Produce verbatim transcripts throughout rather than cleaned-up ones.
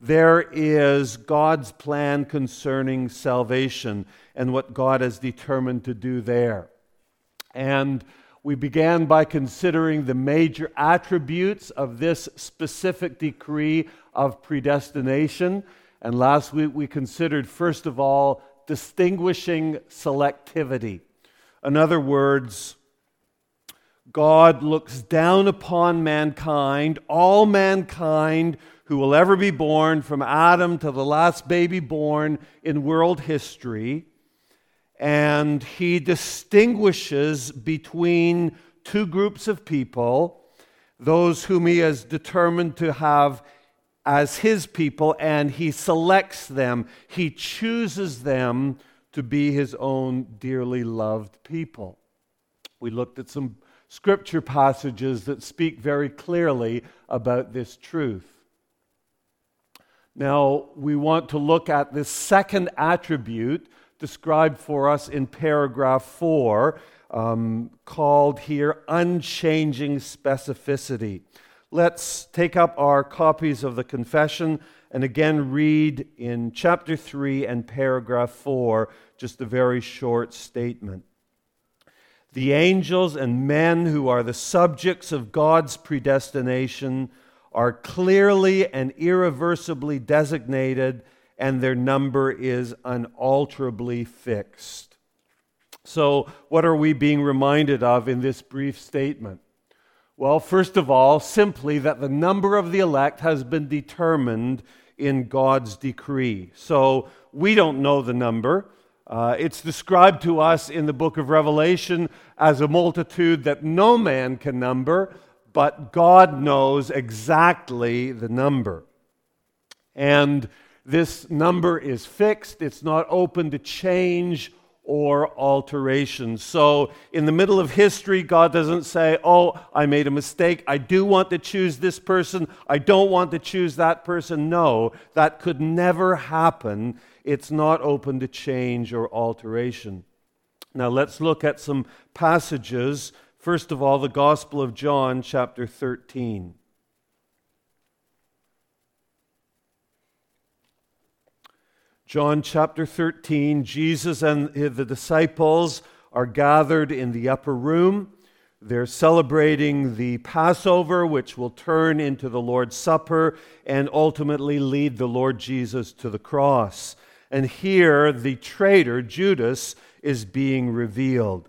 there is God's plan concerning salvation and what God has determined to do there. And we began by considering the major attributes of this specific decree of predestination. And last week we considered, first of all, distinguishing selectivity. In other words, God looks down upon mankind, all mankind who will ever be born, from Adam to the last baby born in world history, and he distinguishes between two groups of people, those whom he has determined to have as his people, and he selects them. He chooses them to be his own dearly loved people. We looked at some scripture passages that speak very clearly about this truth. Now, we want to look at this second attribute described for us in paragraph four, um, called here unchanging specificity. Let's take up our copies of the confession and again read in chapter three and paragraph four, just a very short statement. The angels and men who are the subjects of God's predestination are clearly and irreversibly designated, and their number is unalterably fixed. So, what are we being reminded of in this brief statement? Well, first of all, simply that the number of the elect has been determined in God's decree. So, we don't know the number. Uh, it's described to us in the book of Revelation as a multitude that no man can number, but God knows exactly the number. And this number is fixed. It's not open to change or alteration. So in the middle of history, God doesn't say, oh, I made a mistake. I do want to choose this person. I don't want to choose that person. No, that could never happen. It's not open to change or alteration. Now let's look at some passages. First of all, the Gospel of John, chapter thirteen. John chapter thirteen, Jesus and the disciples are gathered in the upper room. They're celebrating the Passover, which will turn into the Lord's Supper and ultimately lead the Lord Jesus to the cross. And here, the traitor, Judas, is being revealed.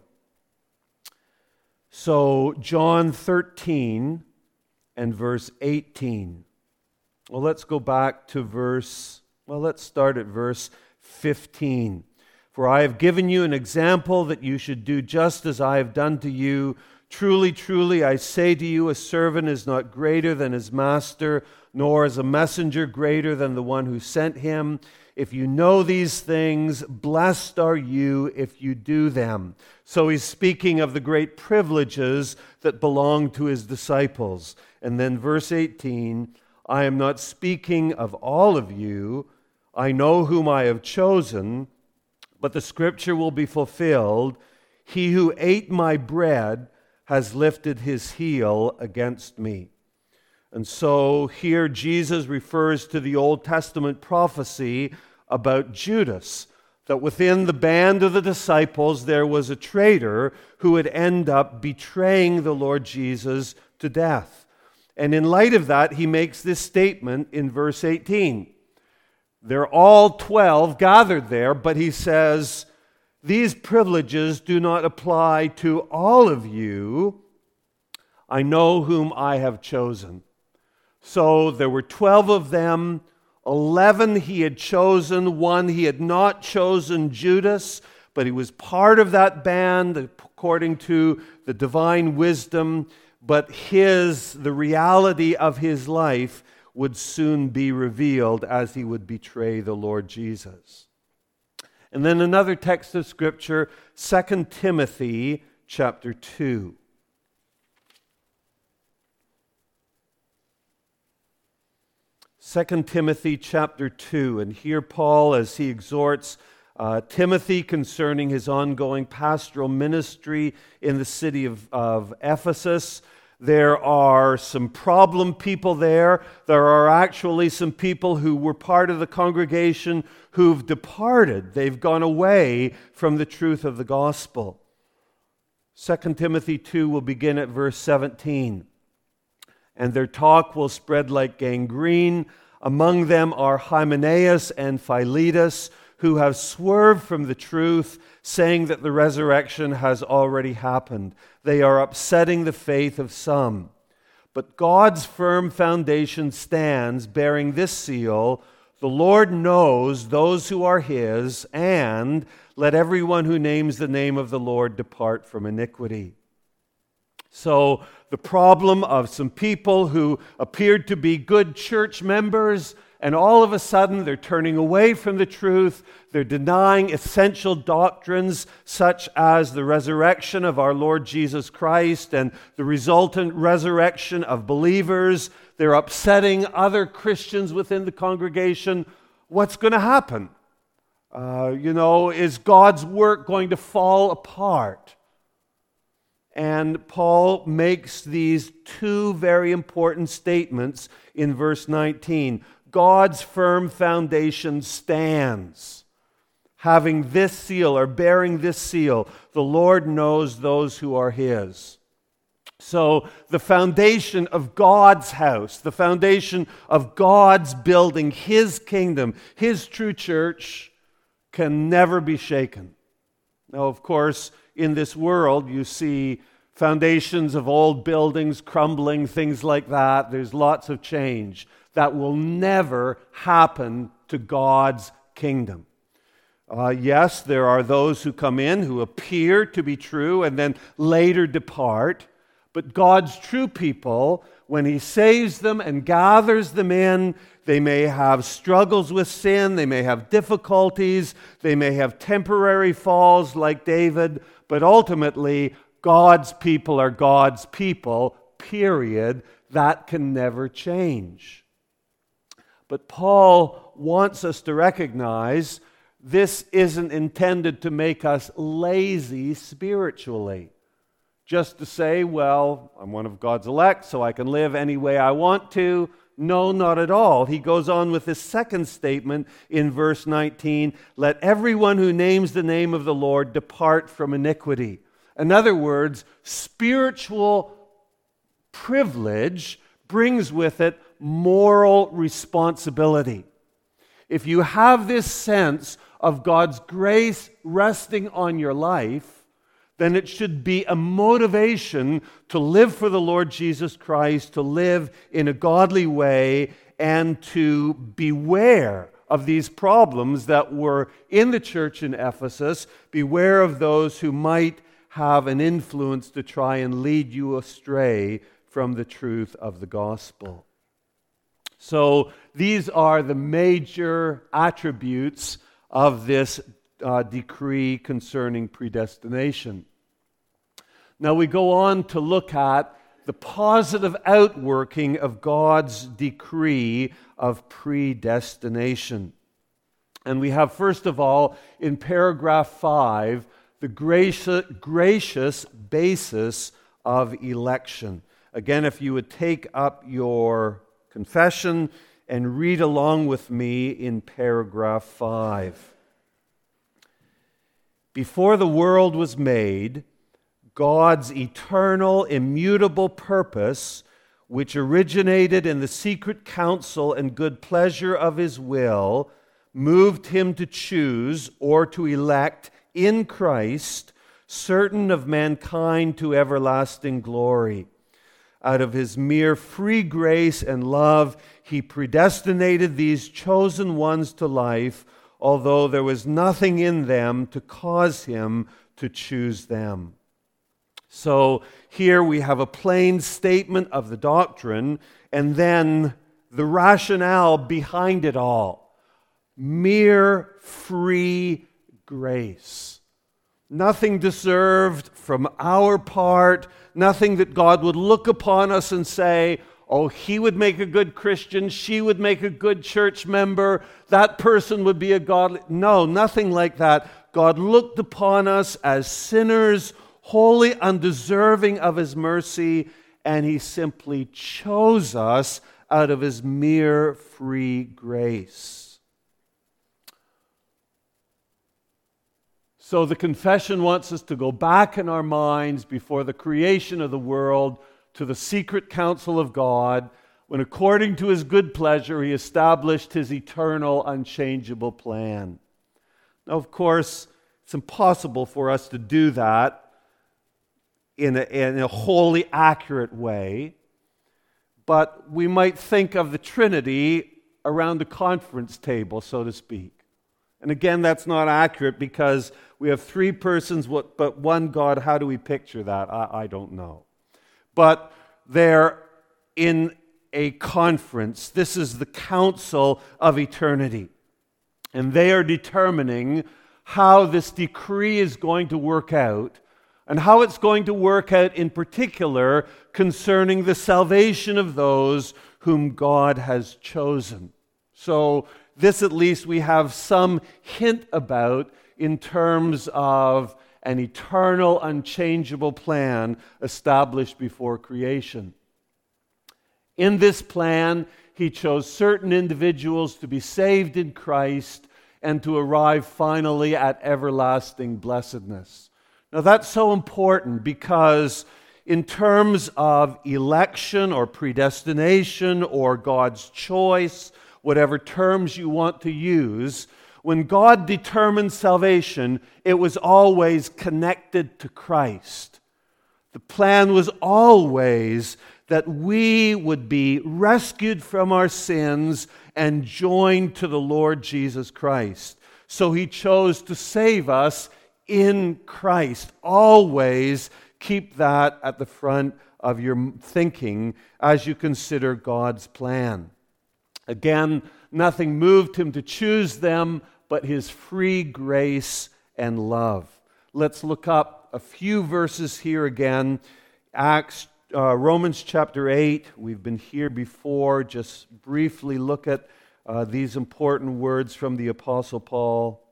So, John thirteen and verse eighteen. Well, let's go back to verse, well, let's start at verse fifteen. For I have given you an example that you should do just as I have done to you. Truly, truly, I say to you, a servant is not greater than his master, nor is a messenger greater than the one who sent him. If you know these things, blessed are you if you do them. So he's speaking of the great privileges that belong to his disciples. And then verse eighteen, I am not speaking of all of you. I know whom I have chosen, but the scripture will be fulfilled. He who ate my bread has lifted his heel against me. And so here Jesus refers to the Old Testament prophecy about Judas, that within the band of the disciples there was a traitor who would end up betraying the Lord Jesus to death. And in light of that, he makes this statement in verse eighteen. They're all twelve gathered there, but he says, these privileges do not apply to all of you. I know whom I have chosen. So there were twelve of them. Eleven he had chosen. One he had not chosen, Judas, but he was part of that band according to the divine wisdom. But his, the reality of his life would soon be revealed as he would betray the Lord Jesus. And then another text of Scripture, Second Timothy chapter two. Second Timothy chapter two, and here Paul, as he exhorts uh, Timothy concerning his ongoing pastoral ministry in the city of, of Ephesus, There are some problem people there. There are actually some people who were part of the congregation who've departed. They've gone away from the truth of the gospel. Second Timothy two will begin at verse seventeen. And their talk will spread like gangrene. Among them are Hymenaeus and Philetus, who have swerved from the truth, saying that the resurrection has already happened. They are upsetting the faith of some. But God's firm foundation stands, bearing this seal: the Lord knows those who are His, and let everyone who names the name of the Lord depart from iniquity. So the problem of some people who appeared to be good church members, and all of a sudden they're turning away from the truth, they're denying essential doctrines such as the resurrection of our Lord Jesus Christ and the resultant resurrection of believers. They're upsetting other Christians within the congregation. What's going to happen? Uh, you know, is God's work going to fall apart? And Paul makes these two very important statements in verse nineteen. God's firm foundation stands. Having this seal, or bearing this seal, the Lord knows those who are His. So the foundation of God's house, the foundation of God's building, His kingdom, His true church, can never be shaken. Now, of course, in this world, you see foundations of old buildings crumbling, things like that. There's lots of change. That will never happen to God's kingdom. Uh, yes, there are those who come in who appear to be true and then later depart. But God's true people, when He saves them and gathers them in, they may have struggles with sin, they may have difficulties, they may have temporary falls like David, but ultimately, God's people are God's people, period. That can never change. But Paul wants us to recognize this isn't intended to make us lazy spiritually. Just to say, well, I'm one of God's elect, so I can live any way I want to. No, not at all. He goes on with his second statement in verse nineteen. Let everyone who names the name of the Lord depart from iniquity. In other words, spiritual privilege brings with it moral responsibility. If you have this sense of God's grace resting on your life, then it should be a motivation to live for the Lord Jesus Christ, to live in a godly way, and to beware of these problems that were in the church in Ephesus. Beware of those who might have an influence to try and lead you astray from the truth of the gospel. So these are the major attributes of this uh, decree concerning predestination. Now we go on to look at the positive outworking of God's decree of predestination. And we have, first of all, in paragraph five, the gracious, gracious basis of election. Again, if you would take up your confession and read along with me in paragraph five. Before the world was made, God's eternal, immutable purpose, which originated in the secret counsel and good pleasure of His will, moved Him to choose or to elect in Christ certain of mankind to everlasting glory. Out of His mere free grace and love, He predestinated these chosen ones to life, although there was nothing in them to cause Him to choose them. So here we have a plain statement of the doctrine, and then the rationale behind it all. Mere free grace. Nothing deserved from our part, nothing that God would look upon us and say, oh, he would make a good Christian, she would make a good church member, that person would be a godly... No, nothing like that. God looked upon us as sinners, wholly undeserving of His mercy, and he simply chose us out of his mere free grace. So the confession wants us to go back in our minds before the creation of the world to the secret counsel of God, when according to his good pleasure he established his eternal, unchangeable plan. Now, of course, it's impossible for us to do that in a, in a wholly accurate way, but we might think of the Trinity around the conference table, so to speak. And again, that's not accurate because we have three persons, but one God. How do we picture that? I, I don't know. But they're in a conference. This is the council of eternity. And they are determining how this decree is going to work out, and how it's going to work out in particular concerning the salvation of those whom God has chosen. So this at least we have some hint about in terms of an eternal, unchangeable plan established before creation. In this plan, he chose certain individuals to be saved in Christ and to arrive finally at everlasting blessedness. Now that's so important because in terms of election or predestination or God's choice, whatever terms you want to use, when God determined salvation, it was always connected to Christ. The plan was always that we would be rescued from our sins and joined to the Lord Jesus Christ. So he chose to save us in Christ. Always keep that at the front of your thinking as you consider God's plan. Again, nothing moved him to choose them but his free grace and love. Let's look up a few verses here again. Acts, uh, Romans chapter eight. We've been here before. Just briefly look at uh, these important words from the Apostle Paul.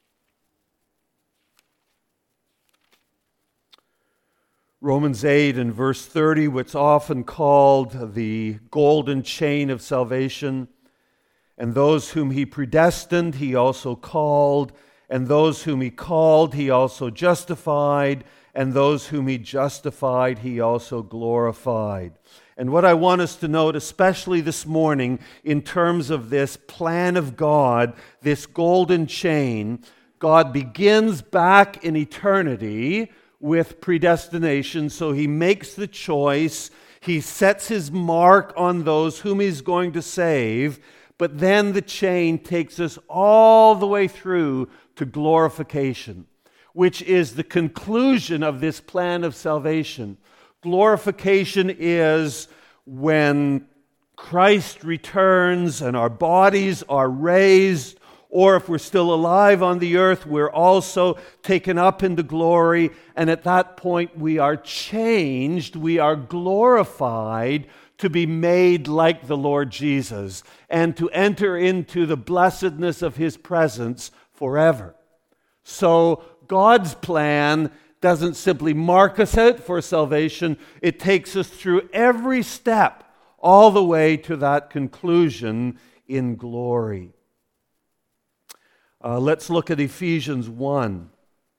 Romans eight and verse thirty, what's often called the golden chain of salvation. And those whom he predestined, he also called. And those whom he called, he also justified. And those whom he justified, he also glorified. And what I want us to note, especially this morning, in terms of this plan of God, this golden chain, God begins back in eternity with predestination. So he makes the choice. He sets his mark on those whom he's going to save. But then the chain takes us all the way through to glorification, which is the conclusion of this plan of salvation. Glorification is when Christ returns and our bodies are raised, or if we're still alive on the earth, we're also taken up into glory, and at that point we are changed, we are glorified to be made like the Lord Jesus and to enter into the blessedness of his presence forever. So God's plan doesn't simply mark us out for salvation, it takes us through every step all the way to that conclusion in glory. Uh, let's look at Ephesians one.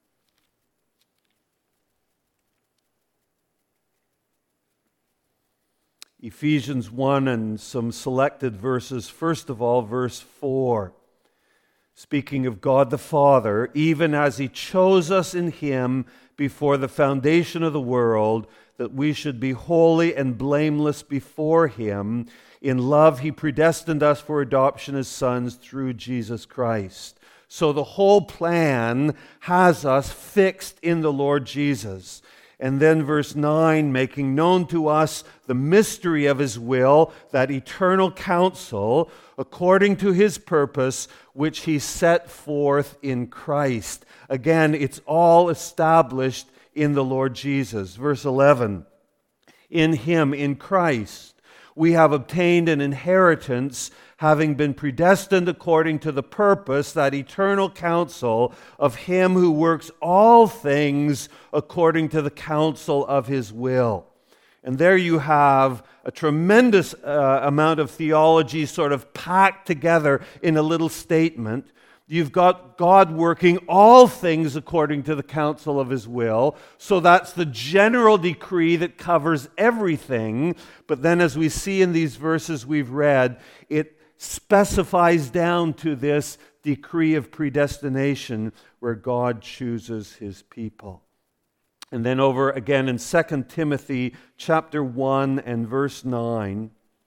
Ephesians one and some selected verses. First of all, verse four. Speaking of God the Father, even as he chose us in him before the foundation of the world, that we should be holy and blameless before him. In love he predestined us for adoption as sons through Jesus Christ. So the whole plan has us fixed in the Lord Jesus. And then verse nine, making known to us the mystery of his will, that eternal counsel, according to his purpose, which he set forth in Christ. Again, it's all established in the Lord Jesus. Verse eleven, in him, in Christ, we have obtained an inheritance, having been predestined according to the purpose, that eternal counsel of him who works all things according to the counsel of his will. And there you have a tremendous uh, amount of theology sort of packed together in a little statement. You've got God working all things according to the counsel of His will. So that's the general decree that covers everything. But then as we see in these verses we've read, it specifies down to this decree of predestination where God chooses His people. And then over again in Second Timothy chapter one and verse nine.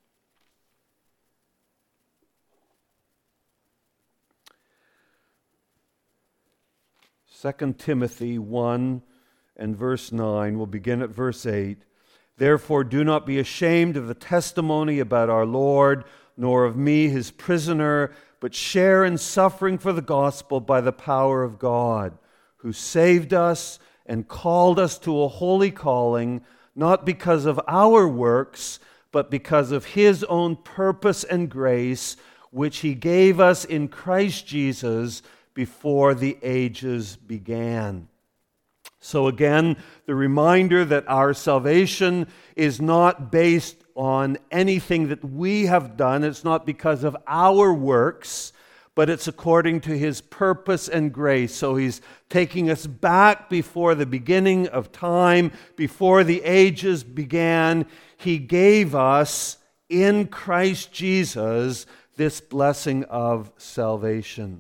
Second Timothy one and verse nine. We'll begin at verse eight. Therefore do not be ashamed of the testimony about our Lord, nor of me, His prisoner, but share in suffering for the gospel by the power of God, who saved us and called us to a holy calling, not because of our works, but because of His own purpose and grace, which He gave us in Christ Jesus before the ages began. So again, the reminder that our salvation is not based on anything that we have done. It's not because of our works, but it's according to His purpose and grace. So He's taking us back before the beginning of time, before the ages began. He gave us in Christ Jesus this blessing of salvation.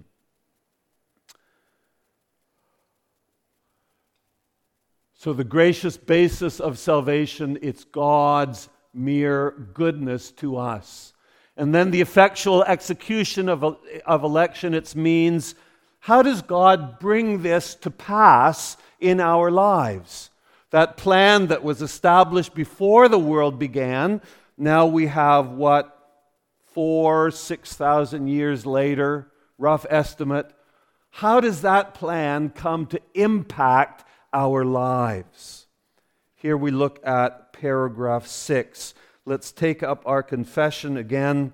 So the gracious basis of salvation, it's God's mere goodness to us. And then the effectual execution of, of election, its means, how does God bring this to pass in our lives? That plan that was established before the world began, now we have what, four, six thousand years later, rough estimate. How does that plan come to impact our lives? Here we look at paragraph six. Let's take up our confession again.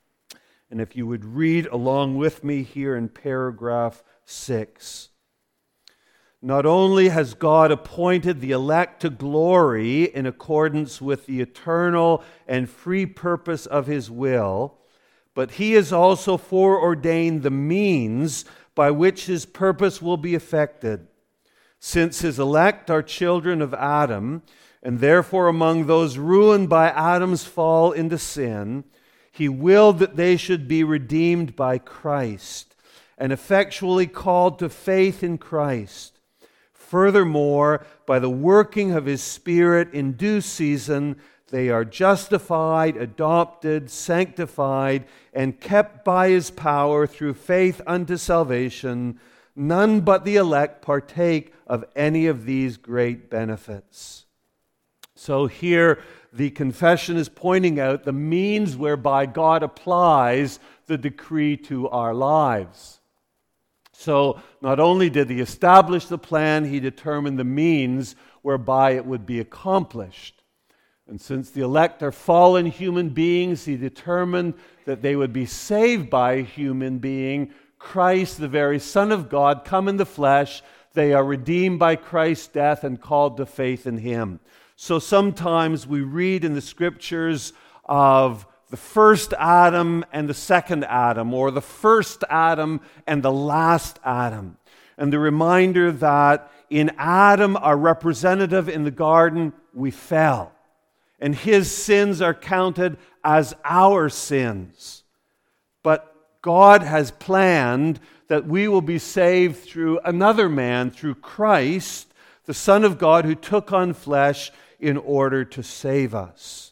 And if you would read along with me here in paragraph six. Not only has God appointed the elect to glory in accordance with the eternal and free purpose of His will, but He has also foreordained the means by which His purpose will be effected. Since His elect are children of Adam, and therefore among those ruined by Adam's fall into sin, He willed that they should be redeemed by Christ and effectually called to faith in Christ. Furthermore, by the working of His Spirit in due season, they are justified, adopted, sanctified, and kept by His power through faith unto salvation. None but the elect partake of any of these great benefits. So here, the confession is pointing out the means whereby God applies the decree to our lives. So not only did He establish the plan, He determined the means whereby it would be accomplished. And since the elect are fallen human beings, He determined that they would be saved by a human being, Christ, the very Son of God, come in the flesh. They are redeemed by Christ's death and called to faith in Him. So sometimes we read in the Scriptures of the first Adam and the second Adam, or the first Adam and the last Adam. And the reminder that in Adam, our representative in the garden, we fell. And his sins are counted as our sins. But God has planned that we will be saved through another man, through Christ, the Son of God, who took on flesh in order to save us.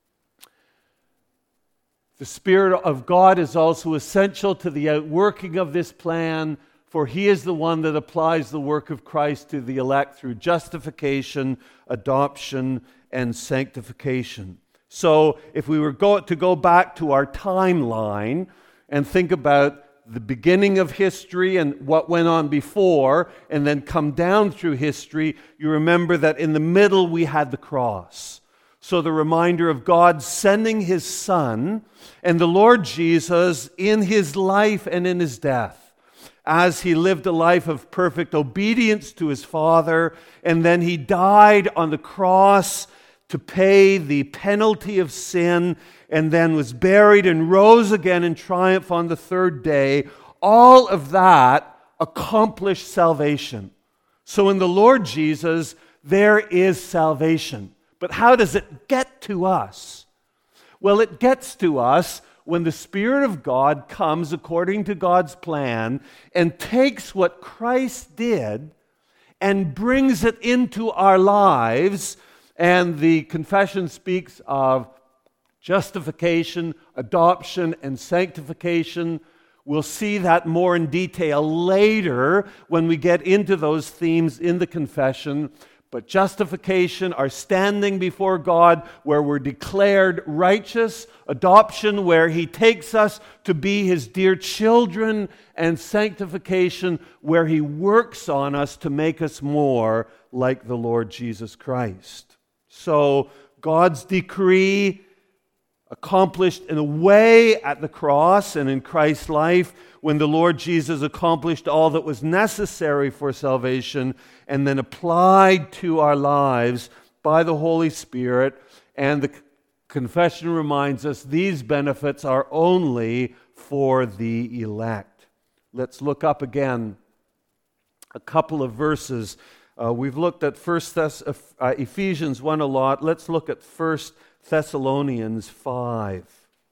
The Spirit of God is also essential to the outworking of this plan, for He is the one that applies the work of Christ to the elect through justification, adoption, and sanctification. So if we were go- to go back to our timeline and think about the beginning of history and what went on before, and then come down through history, you remember that in the middle we had the cross. So the reminder of God sending His Son and the Lord Jesus in His life and in His death, as He lived a life of perfect obedience to His Father, and then He died on the cross, to pay the penalty of sin, and then was buried and rose again in triumph on the third day, all of that accomplished salvation. So in the Lord Jesus, there is salvation. But how does it get to us? Well, it gets to us when the Spirit of God comes according to God's plan and takes what Christ did and brings it into our lives. And the confession speaks of justification, adoption, and sanctification. We'll see that more in detail later when we get into those themes in the confession. But justification, our standing before God, where we're declared righteous. Adoption, where He takes us to be His dear children. And sanctification, where He works on us to make us more like the Lord Jesus Christ. So, God's decree accomplished in a way at the cross and in Christ's life, when the Lord Jesus accomplished all that was necessary for salvation, and then applied to our lives by the Holy Spirit. And the confession reminds us these benefits are only for the elect. Let's look up again a couple of verses. Uh, we've looked at First Thess- uh, Ephesians one a lot. Let's look at First Thessalonians five.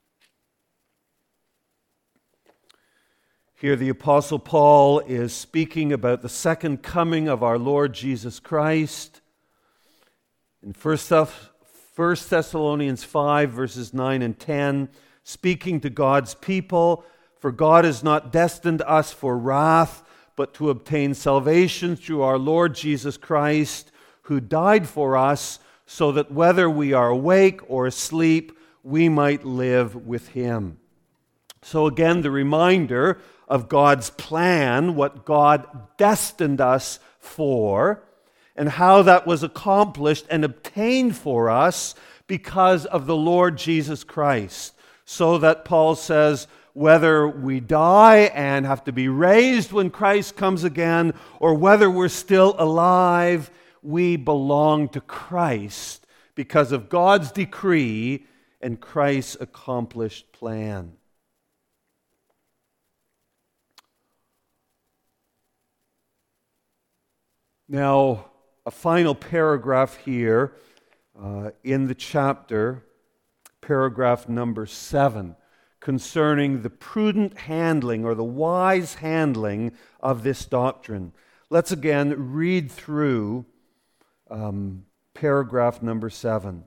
Here the Apostle Paul is speaking about the second coming of our Lord Jesus Christ. In First Thessalonians five, verses nine and ten, speaking to God's people, "For God has not destined us for wrath, but to obtain salvation through our Lord Jesus Christ, who died for us, so that whether we are awake or asleep, we might live with Him." So again, the reminder of God's plan, what God destined us for, and how that was accomplished and obtained for us because of the Lord Jesus Christ. So that Paul says, whether we die and have to be raised when Christ comes again, or whether we're still alive, we belong to Christ because of God's decree and Christ's accomplished plan. Now, a final paragraph here uh, in the chapter, paragraph number seven, concerning the prudent handling or the wise handling of this doctrine. Let's again read through um, paragraph number seven.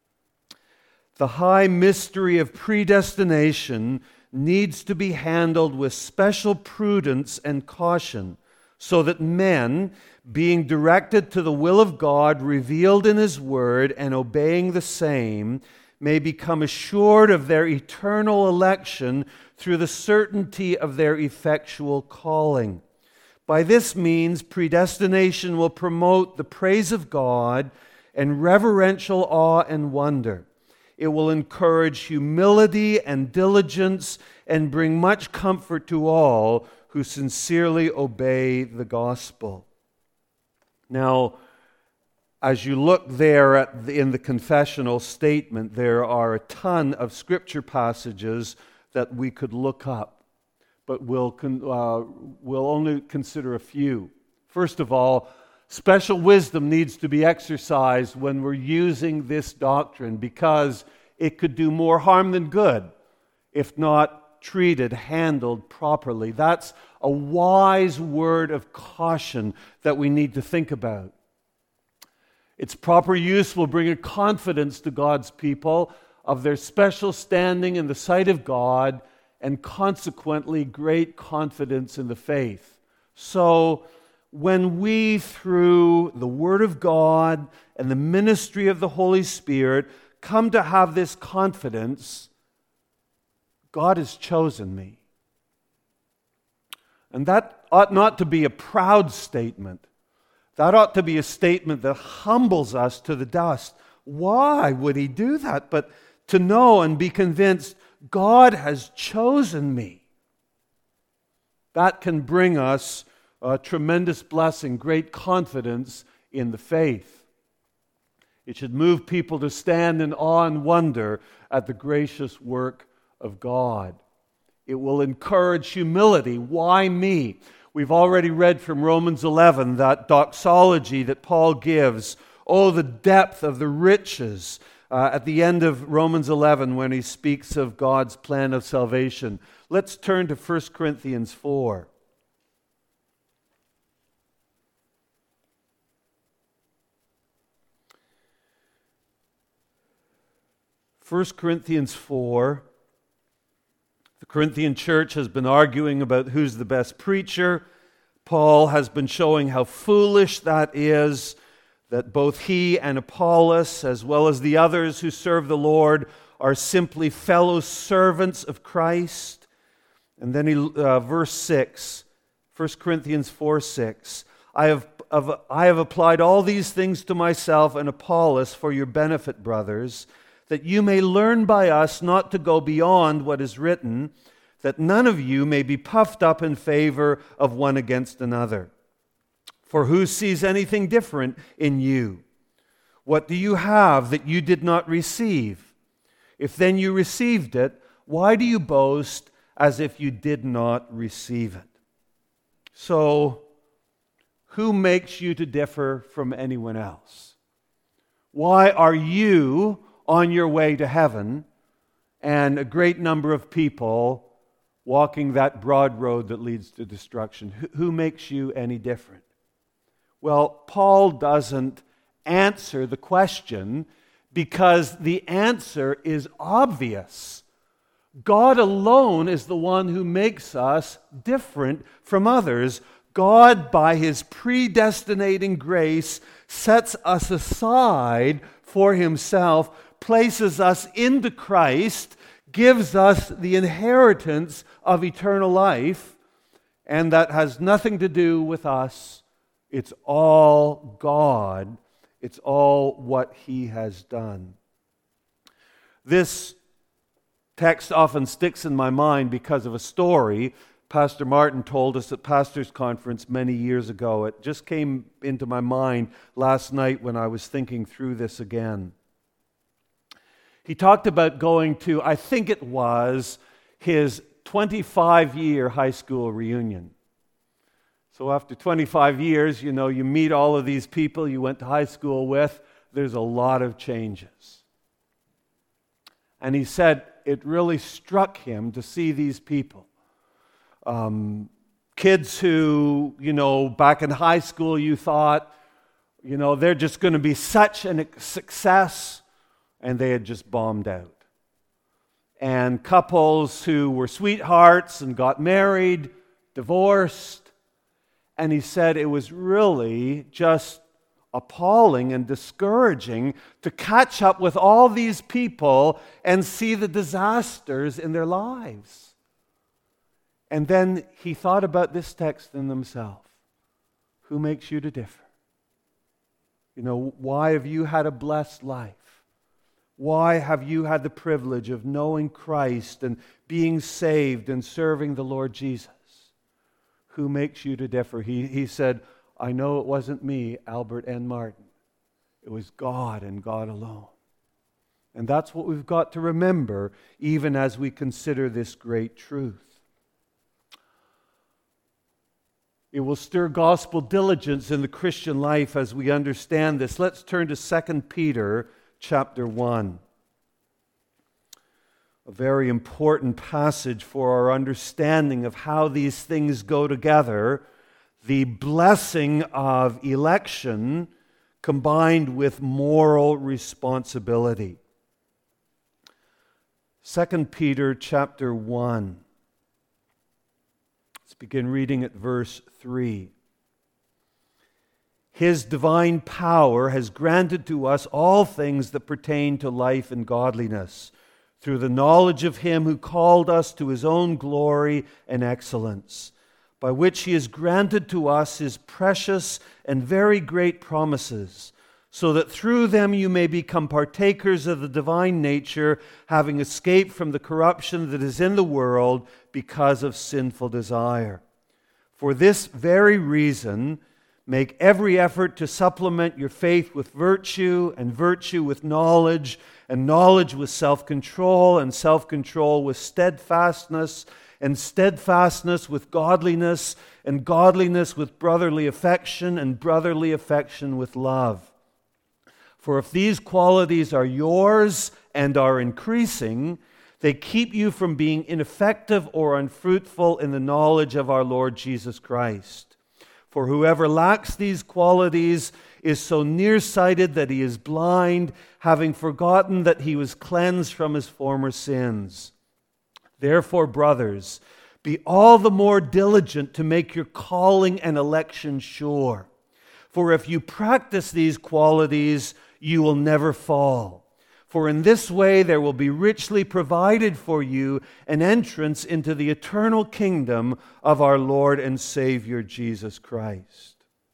The high mystery of predestination needs to be handled with special prudence and caution, so that men, being directed to the will of God revealed in His Word and obeying the same, may become assured of their eternal election through the certainty of their effectual calling. By this means, predestination will promote the praise of God and reverential awe and wonder. It will encourage humility and diligence and bring much comfort to all who sincerely obey the gospel. Now, as you look there at the, in the confessional statement, there are a ton of scripture passages that we could look up, but we'll, con, uh, we'll only consider a few. First of all, special wisdom needs to be exercised when we're using this doctrine, because it could do more harm than good if not treated, handled properly. That's a wise word of caution that we need to think about. Its proper use will bring a confidence to God's people of their special standing in the sight of God, and consequently great confidence in the faith. So, when we, through the Word of God and the ministry of the Holy Spirit, come to have this confidence, God has chosen me. And that ought not to be a proud statement. That ought to be a statement that humbles us to the dust. Why would He do that? But to know and be convinced, God has chosen me. That can bring us a tremendous blessing, great confidence in the faith. It should move people to stand in awe and wonder at the gracious work of God. It will encourage humility. Why me? We've already read from Romans eleven that doxology that Paul gives. Oh, the depth of the riches uh, at the end of Romans eleven when he speaks of God's plan of salvation. Let's turn to First Corinthians four. First Corinthians four. The Corinthian church has been arguing about who's the best preacher. Paul has been showing how foolish that is, that both he and Apollos, as well as the others who serve the Lord, are simply fellow servants of Christ. And then he, uh, verse six, First Corinthians four six, I have, of, I have applied all these things to myself and Apollos for your benefit, brothers, that you may learn by us not to go beyond what is written, that none of you may be puffed up in favor of one against another. For who sees anything different in you? What do you have that you did not receive? If then you received it, why do you boast as if you did not receive it? So, who makes you to differ from anyone else? Why are you on your way to heaven, and a great number of people walking that broad road that leads to destruction? Who, who makes you any different? Well, Paul doesn't answer the question because the answer is obvious. God alone is the one who makes us different from others. God, by His predestinating grace, sets us aside for Himself, places us into Christ, gives us the inheritance of eternal life, and that has nothing to do with us. It's all God. It's all what He has done. This text often sticks in my mind because of a story Pastor Martin told us at Pastor's Conference many years ago. It just came into my mind last night when I was thinking through this again. He talked about going to, I think it was, his twenty-five-year high school reunion. So after twenty-five years, you know, you meet all of these people you went to high school with. There's a lot of changes. And he said it really struck him to see these people. Um, kids who, you know, back in high school you thought, you know, they're just going to be such a success, and they had just bombed out. And couples who were sweethearts and got married, divorced, and he said it was really just appalling and discouraging to catch up with all these people and see the disasters in their lives. And then he thought about this text in himself. Who makes you to differ? You know, why have you had a blessed life? Why have you had the privilege of knowing Christ and being saved and serving the Lord Jesus? Who makes you to differ? He, he said, I know it wasn't me, Albert N. Martin. It was God and God alone. And that's what we've got to remember even as we consider this great truth. It will stir gospel diligence in the Christian life as we understand this. Let's turn to Second Peter chapter one. A very important passage for our understanding of how these things go together. The blessing of election combined with moral responsibility. Second Peter chapter one. Let's begin reading at verse three. His divine power has granted to us all things that pertain to life and godliness, through the knowledge of Him who called us to His own glory and excellence, by which He has granted to us His precious and very great promises, so that through them you may become partakers of the divine nature, having escaped from the corruption that is in the world because of sinful desire. For this very reason, Make every effort to supplement your faith with virtue, and virtue with knowledge, and knowledge with self-control, and self-control with steadfastness, and steadfastness with godliness, and godliness with brotherly affection, and brotherly affection with love. For if these qualities are yours and are increasing, they keep you from being ineffective or unfruitful in the knowledge of our Lord Jesus Christ. For whoever lacks these qualities is so nearsighted that he is blind, having forgotten that he was cleansed from his former sins. Therefore, brothers, be all the more diligent to make your calling and election sure. For if you practice these qualities, you will never fall. For in this way there will be richly provided for you an entrance into the eternal kingdom of our Lord and Savior Jesus Christ.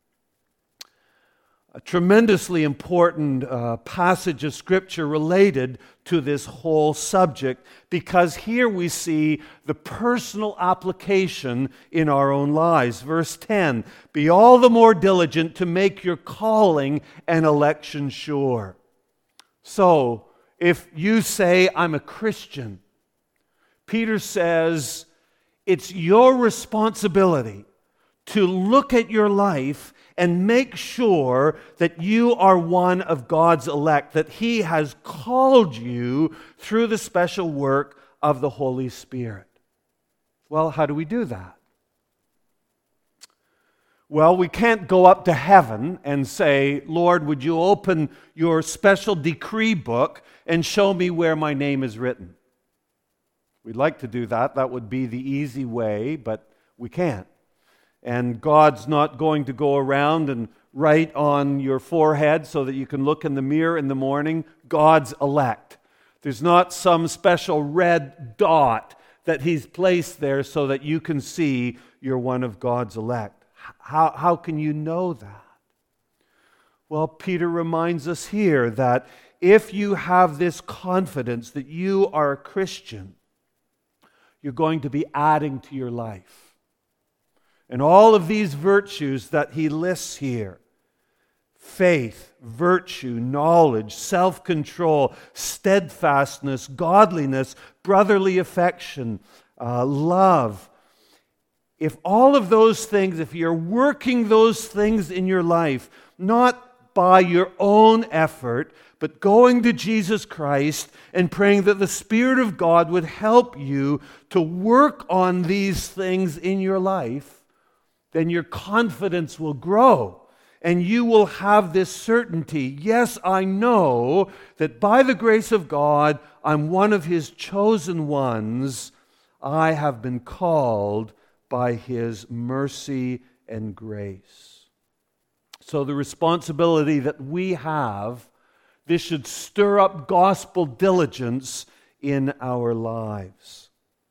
A tremendously important uh, passage of Scripture related to this whole subject, because here we see the personal application in our own lives. Verse ten, be all the more diligent to make your calling and election sure. So, if you say, I'm a Christian, Peter says, it's your responsibility to look at your life and make sure that you are one of God's elect, that He has called you through the special work of the Holy Spirit. Well, how do we do that? Well, we can't go up to heaven and say, Lord, would you open your special decree book and show me where my name is written? We'd like to do that. That would be the easy way, but we can't. And God's not going to go around and write on your forehead so that you can look in the mirror in the morning, God's elect. There's not some special red dot that He's placed there so that you can see you're one of God's elect. How, how can you know that? Well, Peter reminds us here that if you have this confidence that you are a Christian, you're going to be adding to your life. And all of these virtues that he lists here, faith, virtue, knowledge, self-control, steadfastness, godliness, brotherly affection, uh, love, if all of those things, if you're working those things in your life, not by your own effort, but going to Jesus Christ and praying that the Spirit of God would help you to work on these things in your life, then your confidence will grow. And you will have this certainty, yes, I know that by the grace of God, I'm one of His chosen ones. I have been called by His mercy and grace. So the responsibility that we have, this should stir up gospel diligence in our lives.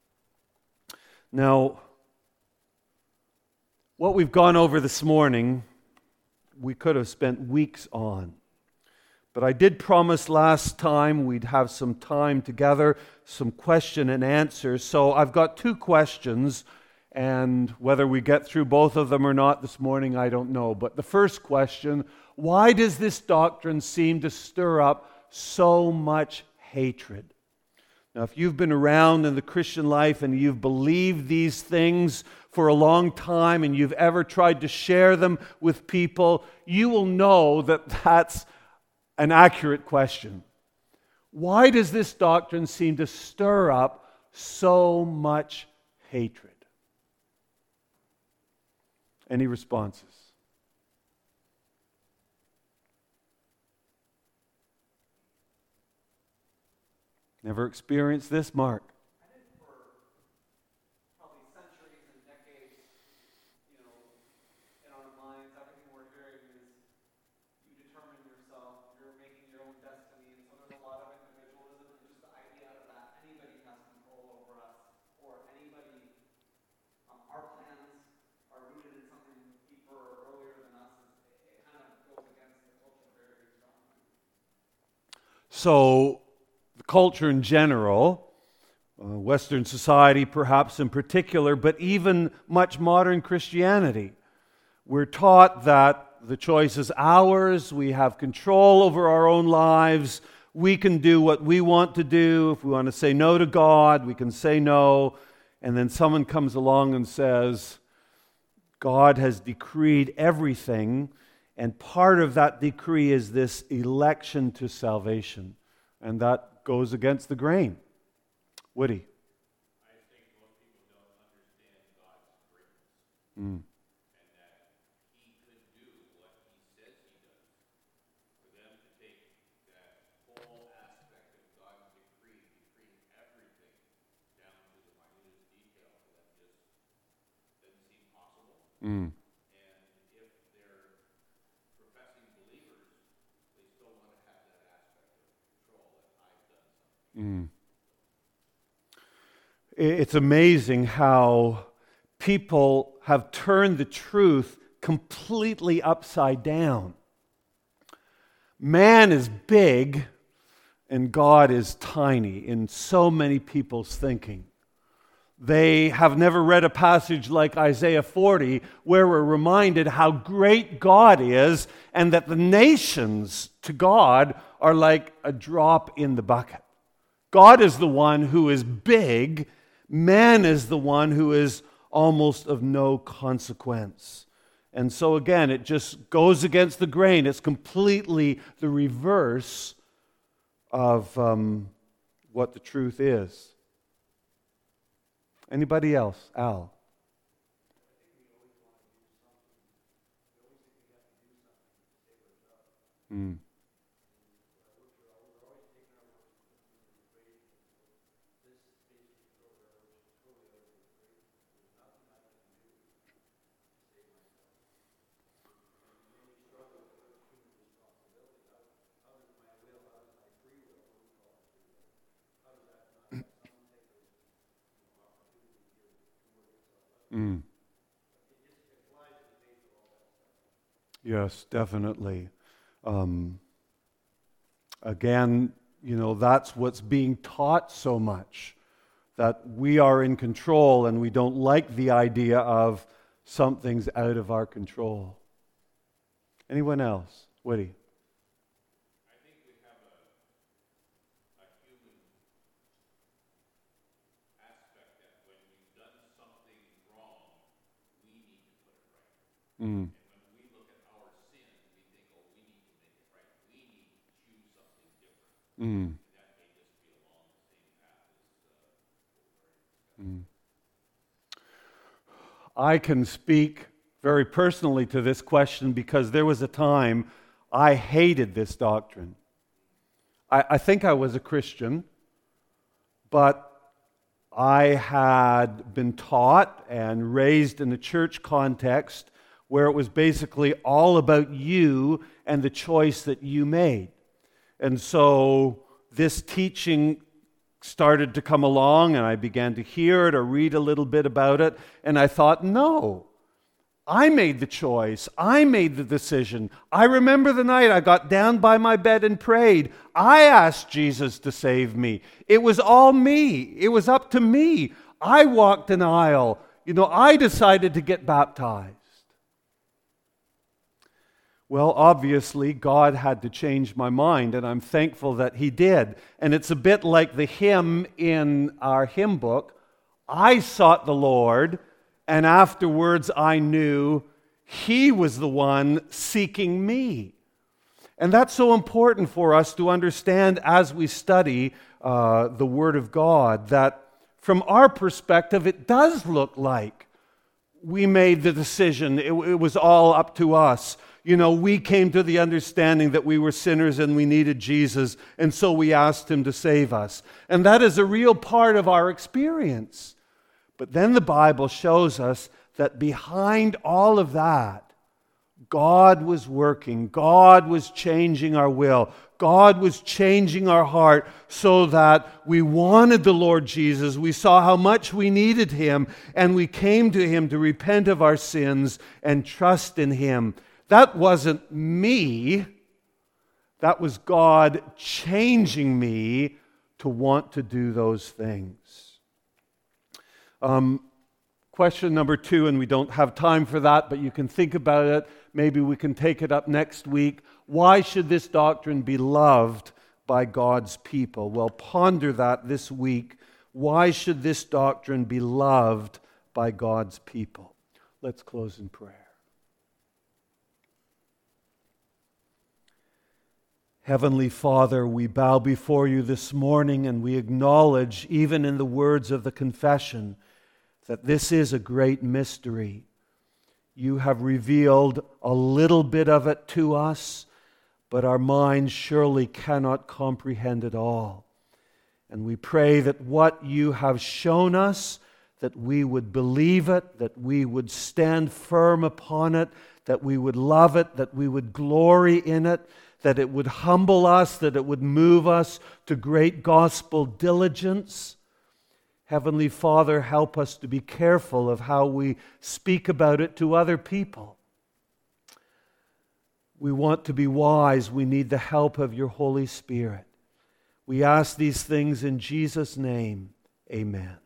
Now, what we've gone over this morning, we could have spent weeks on. But I did promise last time we'd have some time together, some question and answer. So I've got two questions, and whether we get through both of them or not this morning, I don't know. But the first question, why does this doctrine seem to stir up so much hatred? Now, if you've been around in the Christian life and you've believed these things for a long time and you've ever tried to share them with people, you will know that that's an accurate question. Why does this doctrine seem to stir up so much hatred? Any responses? Never experienced this, Mark? I think for probably centuries and decades, you know, in our minds, everything we're hearing is you determine yourself, you're making your own destiny, and so there's a lot of individualism and just the idea that anybody has control over us, or anybody, um, our plans are rooted in something deeper or earlier than us. It, it kind of goes against the culture very strongly. So, the culture in general, uh, Western society perhaps in particular, but even much modern Christianity, We're taught that the choice is ours. We have control over our own lives. We can do what we want to do. If we want to say no to God, we can say no. And then someone comes along and says, God has decreed everything, and part of that decree is this election to salvation. And that goes against the grain. Woody? I think most people don't understand God's greatness. Mm. And that He could do what He says He does. For them to take that whole aspect of God's decree, decreeing everything down to the minutest detail, that just doesn't seem possible. Mm. And if they're professing believers, they still want to have that aspect of control that I've done something. Mm. It's amazing how people have turned the truth completely upside down. Man is big and God is tiny in so many people's thinking. They have never read a passage like Isaiah forty where we're reminded how great God is and that the nations to God are like a drop in the bucket. God is the one who is big. Man is the one who is almost of no consequence. And so again, it just goes against the grain. It's completely the reverse of um, what the truth is. Anybody else? Al? Mm. Mm. Yes, definitely. Um, again, you know, that's what's being taught so much, that we are in control and we don't like the idea of something's out of our control. Anyone else? Woody? I think we have a, a human aspect that when we've done something wrong, we need to put it right. Mm. And when we look at our sin, we think, oh, we need to make it right. We need to choose something different. Mm. And that may just be along the same path as uh, what we're already discussing. Mm. I can speak very personally to this question because there was a time I hated this doctrine. I, I think I was a Christian, but I had been taught and raised in a church context where it was basically all about you and the choice that you made. And so this teaching started to come along, and I began to hear it or read a little bit about it, and I thought, no, I made the choice. I made the decision. I remember the night I got down by my bed and prayed. I asked Jesus to save me. It was all me. It was up to me. I walked an aisle. You know, I decided to get baptized. Well, obviously, God had to change my mind, and I'm thankful that He did. And it's a bit like the hymn in our hymn book, I sought the Lord, and afterwards I knew He was the one seeking me. And that's so important for us to understand as we study uh, the Word of God, that from our perspective, it does look like we made the decision. It, it was all up to us. You know, we came to the understanding that we were sinners and we needed Jesus, and so we asked Him to save us. And that is a real part of our experience. But then the Bible shows us that behind all of that, God was working. God was changing our will. God was changing our heart so that we wanted the Lord Jesus. We saw how much we needed Him, and we came to Him to repent of our sins and trust in Him. That wasn't me. That was God changing me to want to do those things. Um, Question number two, and we don't have time for that, but you can think about it. Maybe we can take it up next week. Why should this doctrine be loved by God's people? Well, ponder that this week. Why should this doctrine be loved by God's people? Let's close in prayer. Heavenly Father, we bow before you this morning and we acknowledge, even in the words of the confession, that this is a great mystery. You have revealed a little bit of it to us, but our minds surely cannot comprehend it all. And we pray that what you have shown us, that we would believe it, that we would stand firm upon it, that we would love it, that we would glory in it, that it would humble us, that it would move us to great gospel diligence. Heavenly Father, help us to be careful of how we speak about it to other people. We want to be wise. We need the help of your Holy Spirit. We ask these things in Jesus' name. Amen.